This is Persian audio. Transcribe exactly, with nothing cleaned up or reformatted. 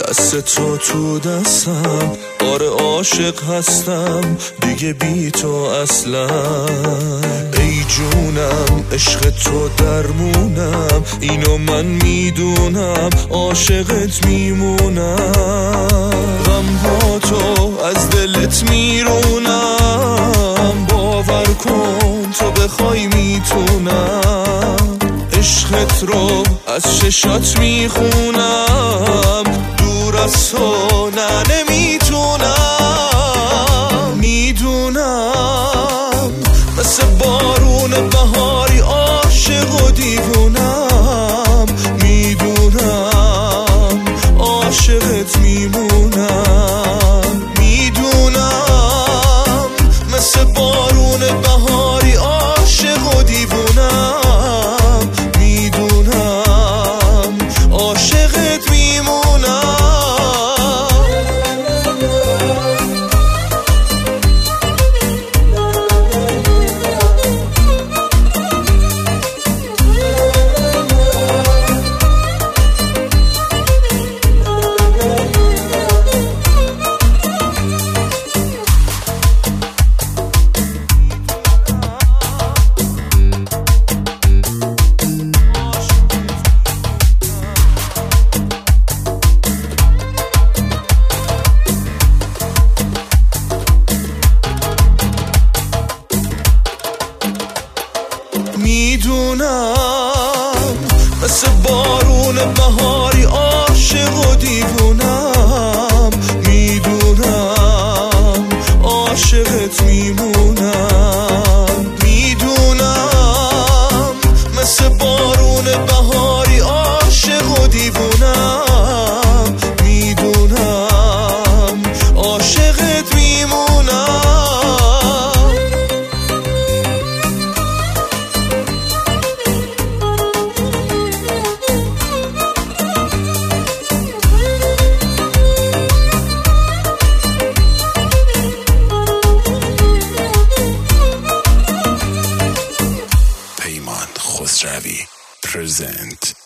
دست تو تو دستم، آره عاشق هستم دیگه بی تو اصلا. ای جونم عشق تو درمونم، اینو من میدونم عاشقت میمونم. غمها تو از دلت میرونم، باور کن تو بخوای میتونم. عشقت رو از چشات میخونم، دور از تو نه نمیتونم. میدونم مثل بارون بهاری عاشق و دیوونم. میدونم عاشقت میمونم. میدونم مثل بارون بهاری عاشق و دیوونم. میدونم مثل بارون بهاری عاشق و دیوونم. میدونم عاشقت میمونم. میدونم مثل بارون بهاری عاشق و دیوونم. میدونم عاشقت میمونم. Peyman Khosravi present